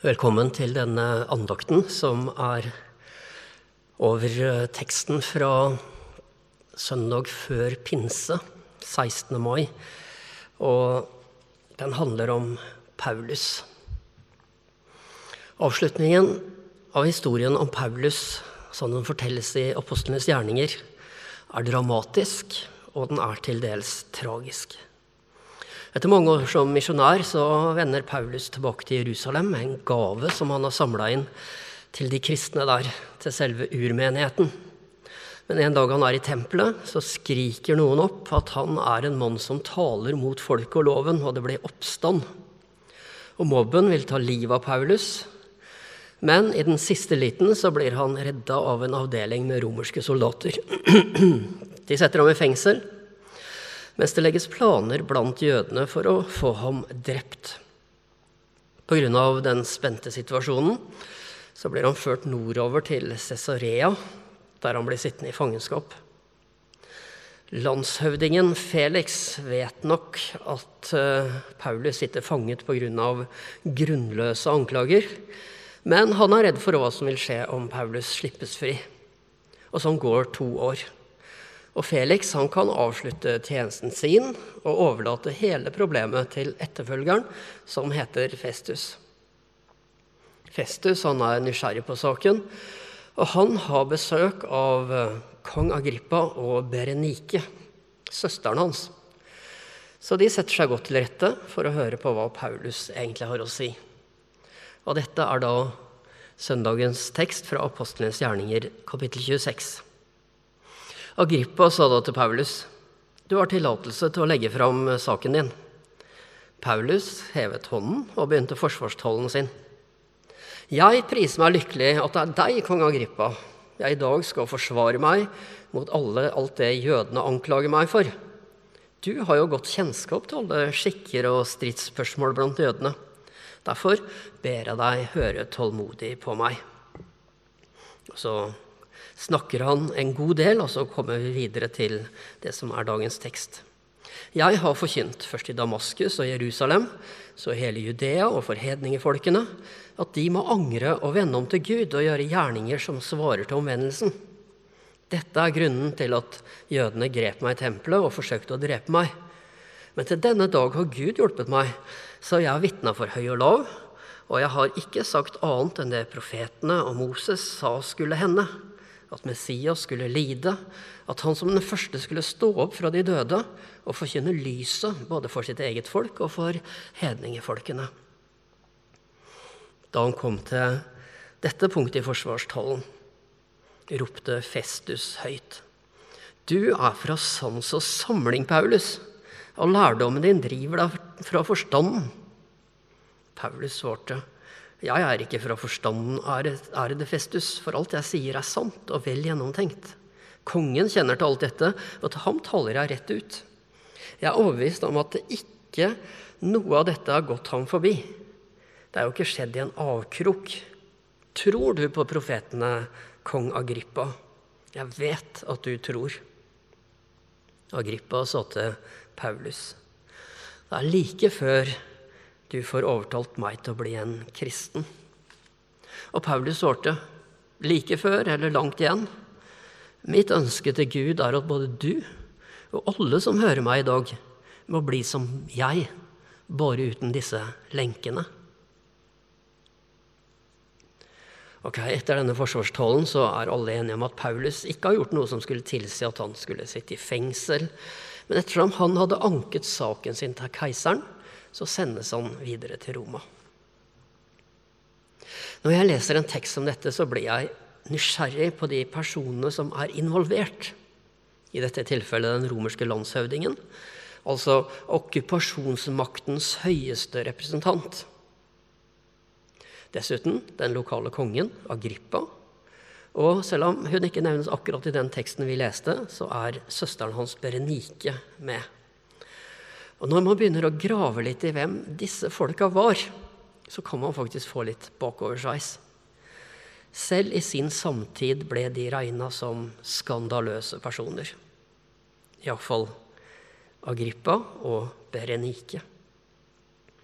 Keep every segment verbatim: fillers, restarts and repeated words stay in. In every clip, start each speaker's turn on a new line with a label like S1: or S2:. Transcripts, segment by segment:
S1: Velkommen til denne andakten som er over teksten fra søndag før pinse, sekstende mai, og den handler om Paulus. Avslutningen av historien om Paulus, som den fortelles i apostlenes gjerninger, er dramatisk, og den er til dels tragisk. Etter mange år som misjonær så vender Paulus tilbake til Jerusalem med en gave som han har samlet inn til de kristne der, til selve urmenigheten. Men en dag han er i tempelet, så skriker noen opp at han er en mann som taler mot folk og loven, og det blir oppstand. Og mobben vil ta livet av Paulus, men i den siste liten så blir han reddet av en avdeling med romerske soldater. De setter ham i fengsel, mens det legges planer blant jødene for å få ham drept. På grunn av den spente situasjonen så blir han ført nordover til Cesarea, der han blir sittende i fangenskap. Landshøvdingen Felix vet nok at Paulus sitter fanget på grunn av grunnløse anklager, men han er redd for hva som vil skje om Paulus slippes fri. Og sånn går to år. Og Felix han kan avslutte tjenesten sin og overlate hele problemet til etterfølgeren, som heter Festus. Festus han er nysgjerrig på saken, og han har besøk av kong Agrippa og Berenike, søsteren hans. Så de setter seg godt til rette for å høre på hva Paulus egentlig har å si. Og dette er da søndagens tekst fra Apostlenes gjerninger, kapittel tjueseks. Agrippa sa da til Paulus: «Du har tillatelse til å legge fram saken din.» Paulus hevet hånden og begynte forsvarstalen sin. «Jeg priser meg lykkelig at det er deg, kong Agrippa, jeg i dag skal forsvare meg mot alle, alt det jødene anklager meg for. Du har jo godt kjennskap til alle skikker og stridsspørsmål blant jødene. Derfor ber jeg deg høre tålmodig på meg.» Og så snakker han en god del, og så kommer vi videre til det som er dagens tekst. «Jeg har forkynt først i Damaskus og Jerusalem, så hele Judea og for hedningefolkene, at de må angre og vende om til Gud og gjøre gjerninger som svarer til omvendelsen. Dette er grunnen til at jødene grep meg i tempelet og forsøkte å drepe meg. Men til denne dag har Gud hjulpet meg, så jeg er vitne for høy og lav, og jeg har ikke sagt annet enn det profetene og Moses sa skulle hende, at Messias skulle lide, at han som den første skulle stå opp fra de døde og forkynne lyset både for sitt eget folk og for hedningefolkene.» Da han kom til dette punktet i forsvarstalen, ropte Festus høyt: «Du er fra sans og samling, Paulus, og lærdommen din driver deg fra forstanden.» Paulus svarte: «Jeg er ikke fra forstanden, ærede Festus, for alt jeg sier er sant og vel gjennomtenkt. Kongen kjenner til alt dette, og til ham taler jeg rett ut. Jeg er overbevist om at det ikke noe av dette har gått ham forbi. Det er jo ikke skjedd i en avkrok. Tror du på profetene, kong Agrippa? Jeg vet at du tror.» Agrippa sa til Paulus: «Det er like før du får overtalt meg til å bli en kristen.» Og Paulus svarte: «Like før eller langt igjen? Mitt ønske til Gud er at både du og alle som hører meg i dag må bli som jeg, bare uten disse lenkene.» Ok, etter denne forsvarstalen så er alle enige om at Paulus ikke har gjort noe som skulle tilsi at han skulle sitte i fengsel, men ettersom han hadde anket saken sin til keiseren, så sendes han videre til Roma. Når jeg leser en tekst som dette, så blir jeg nysgjerrig på de personene som er involvert. I dette tilfellet den romerske landshøvdingen, altså okkupasjonsmaktens høyeste representant. Dessuten den lokale kongen, Agrippa, og selv om hun ikke nevnes akkurat i den teksten vi leste, så er søsteren hans Berenike med. Og når man begynner å grave litt i hvem disse folka var, så kan man faktisk få litt bakoversveis. Selv i sin samtid ble de regnet som skandaløse personer. I hvert fall Agrippa og Berenike.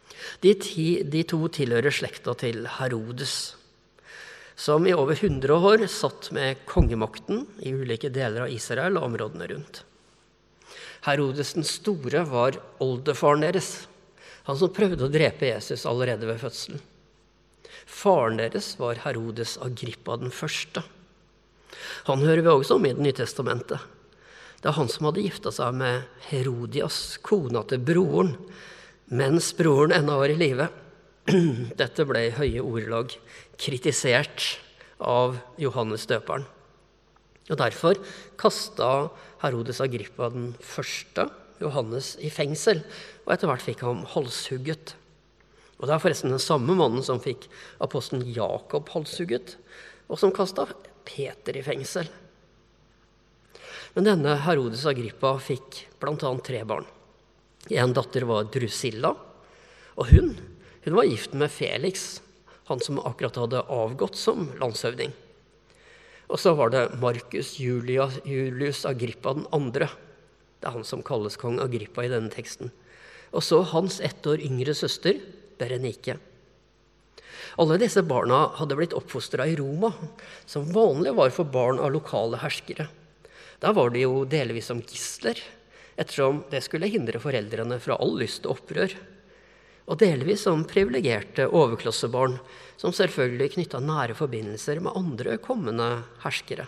S1: De, ti, de to tilhører slekta til Herodes, som i over hundre år satt med kongemakten i ulike deler av Israel og områdene rundt. Herodes den store var oldefaren deres, han som prøvde å drepe Jesus allerede ved fødselen. Faren deres var Herodes Agrippa den første. Han hører vi også om i Det nye testamentet. Det er han som hadde gifta seg med Herodias, kona til broren, mens broren ennå var i live. Dette ble i høye ordelag kritisert av Johannes døperen. Og derfor kastet Herodes Agrippa den første Johannes i fengsel, og etter hvert fikk han halshugget. Og det er forresten den samme mannen som fikk apostelen Jakob halshugget, og som kastet Peter i fengsel. Men denne Herodes Agrippa fikk blant annet tre barn. En datter var Drusilla, og hun, hun var gift med Felix, han som akkurat hadde avgått som landshøvding. Og så var det Marcus Julius, Julius Agrippa den andre. Det er han som kalles kong Agrippa i denne teksten. Og så hans ett år yngre søster, Berenike. Alle disse barna hadde blitt oppfostret i Roma, som vanlig var for barn av lokale herskere. Der var de jo delvis som gisler, ettersom det skulle hindre foreldrene fra all lyst og opprør. Og delvis som privilegerte overklassebarn, som selvfølgelig knyttet nære forbindelser med andre kommende herskere.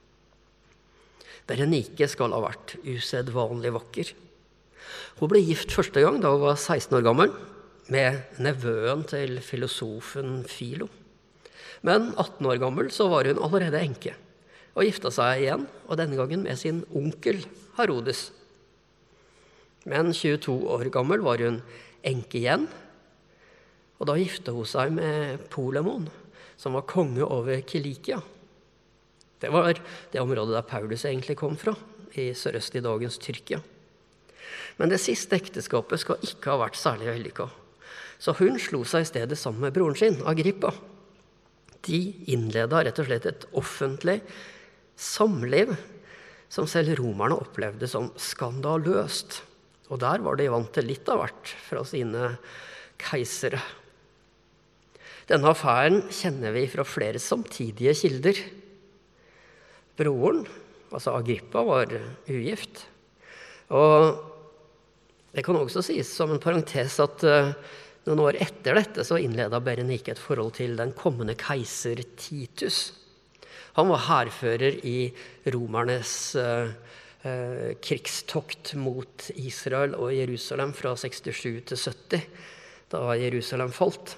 S1: Berenike skal ha vært usedvanlig vakker. Hun ble gift første gang da hun var seksten år gammel, med nevøen til filosofen Philo. Men atten år gammel så var hun allerede enke, og gifta seg igjen, og denne gangen med sin onkel Herodes. Men tjueto år gammel var hun enke igjen, og da gifte hun seg med Polemon, som var konge over Kilikia. Det var det området der Paulus egentlig kom fra, i sørøst i dagens Tyrkia. Men det siste ekteskapet skal ikke ha vært særlig vellykket, så hun slo seg i stedet sammen med broren sin, Agrippa. De innledet rett og slett et offentlig samliv som selv romerne opplevde som skandaløst. Og der var de vant til litt av hvert fra sine keisere. Denne affæren kjenner vi fra flere samtidige kilder. Broren, altså Agrippa, var ugift. Og det kan også sies som en parentes at noen år etter dette så innledet Berenike et forhold til den kommende keiser Titus. Han var hærfører i romernes eh, krigstokt mot Israel og Jerusalem fra sekstisju til sytti, da Jerusalem falt.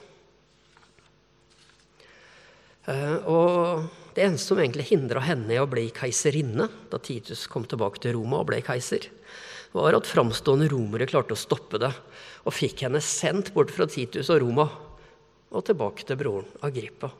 S1: Eh, og det eneste som egentlig hindret henne i å bli keiserinne, da Titus kom tilbake til Roma og ble keiser, var at framstående romere klarte å stoppe det, og fikk henne sendt bort fra Titus og Roma, og tilbake til broren Agrippa.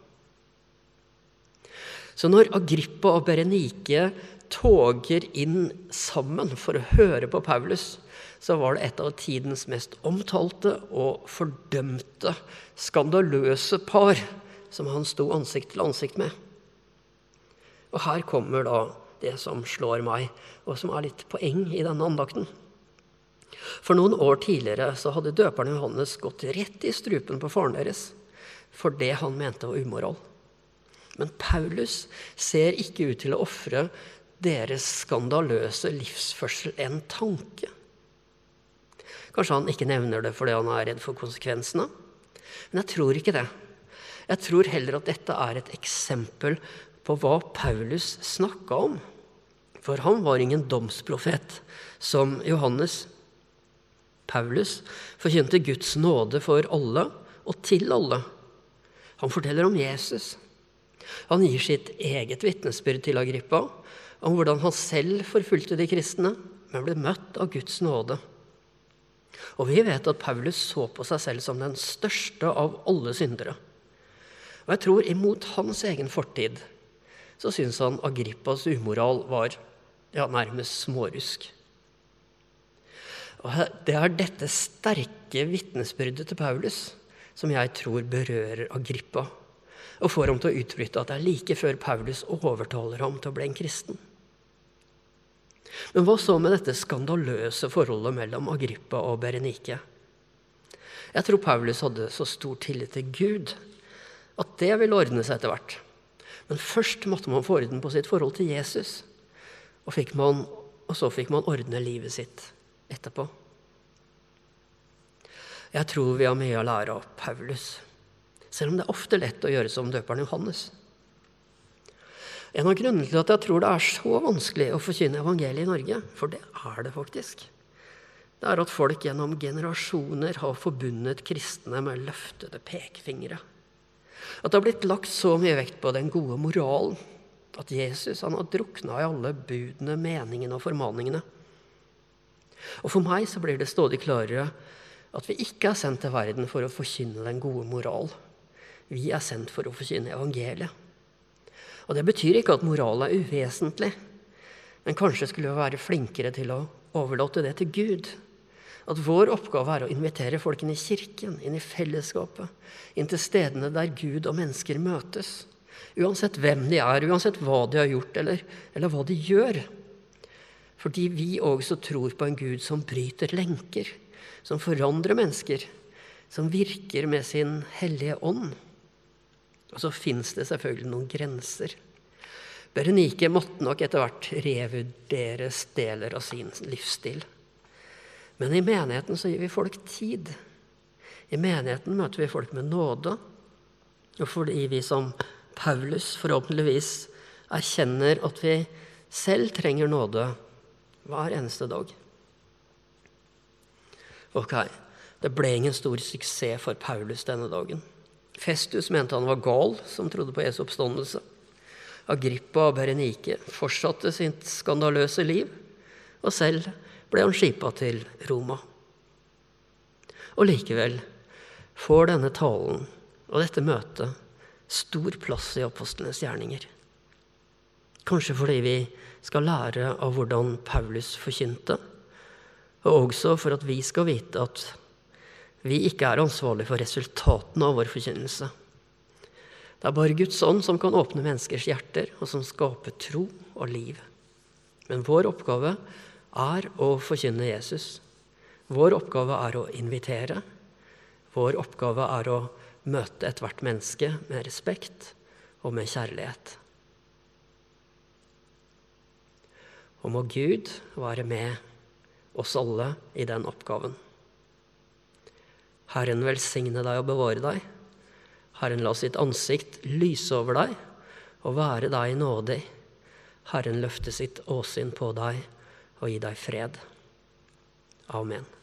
S1: Så når Agrippa og Berenike toger inn sammen for å høre på Paulus, så var det et av tidens mest omtalte og fordømte, skandaløse par som han sto ansikt til ansikt med. Og her kommer da det som slår meg, og som er litt poeng i denne andakten. For noen år tidligere så hadde døperen Johannes gått rett i strupen på faren deres, for det han mente var umoral. Men Paulus ser ikke ut til å offre deres skandaløse livsførsel en tanke. Kanskje han ikke nevner det fordi han er redd for konsekvensene, men jeg tror ikke det. Jeg tror heller at dette er et eksempel på hva Paulus snakket om. For han var ingen domsprofet som Johannes. Paulus forkynte Guds nåde for alle og til alle. Han forteller om Jesus. Han gir sitt eget vitnesbyrd til Agrippa om hvordan han selv forfulgte de kristne, men ble møtt av Guds nåde. Og vi vet at Paulus så på seg selv som den største av alle syndere. Og jeg tror imot hans egen fortid, så synes han Agrippas umoral var ja, nærmest smårusk. Og det er dette sterke vitnesbyrdet til Paulus som jeg tror berører Agrippa, og får ham til å utbryte at det er like før Paulus overtaler ham til å bli en kristen. Men hva så med dette skandaløse forholdet mellom Agrippa og Berenike? Jeg tror Paulus hadde så stor tillit til Gud at det ville ordne seg etter hvert. Men først måtte man få orden på sitt forhold til Jesus, og, fikk man, og så fikk man ordne livet sitt etterpå. Jeg tror vi har mye å lære av Paulus, selv om det er ofte lett å gjøre som døperen Johannes. En av grunnene til at jeg tror det er så vanskelig å forkynne evangeliet i Norge, for det er det faktisk, det er at folk gjennom generasjoner har forbundet kristne med løftede pekefingre. At det har blitt lagt så mye vekt på den gode moralen, at Jesus han har druknet i alle budene, meningene og formaningene. Og for meg så blir det stadig klarere at vi ikke er sendt til verden for å forkynne den gode moral. Vi er sendt for å forkynne evangeliet. Og det betyr ikke at moral er uvesentlig, men kanskje skulle vi være flinkere til å overlate det til Gud. At vår oppgave er å invitere folk inn i kirken, inn i fellesskapet, inn til stedene der Gud og mennesker møtes. Uansett hvem de er, uansett hva de har gjort, eller, eller hva de gjør. Fordi vi også tror på en Gud som bryter lenker, som forandrer mennesker, som virker med sin hellige ånd. Og så finnes det selvfølgelig noen grenser. Berenike måtte nok etter hvert revurdere deler av sin livsstil. Men i menigheten så gir vi folk tid. I menigheten møter vi folk med nåde, og fordi vi som Paulus forhåpentligvis erkjenner at vi selv trenger nåde hver eneste dag. Ok, det ble ingen stor suksess for Paulus denne dagen. Festus mente han var gal som trodde på Jesu oppstandelse. Agrippa og Berenike fortsatte sitt skandaløse liv, og selv ble han skipet til Roma. Og likevel får denne talen og dette møtet stor plass i apostlenes gjerninger. Kanskje fordi vi skal lære av hvordan Paulus forkynte, og også for at vi skal vite at vi ikke er ansvarlig for resultatene av vår forkynnelse. Det er bare Guds ånd som kan åpne menneskers hjerter, og som skaper tro og liv. Men vår oppgave er å forkynne Jesus. Vår oppgave er å invitere. Vår oppgave er å møte et hvert menneske med respekt og med kjærlighet. Og må Gud være med oss alle i den oppgaven. Herren velsigne deg og bevare deg. Herren la sitt ansikt lyse over deg og være deg nådig. Herren løfte sitt åsyn på deg og gi deg fred. Amen.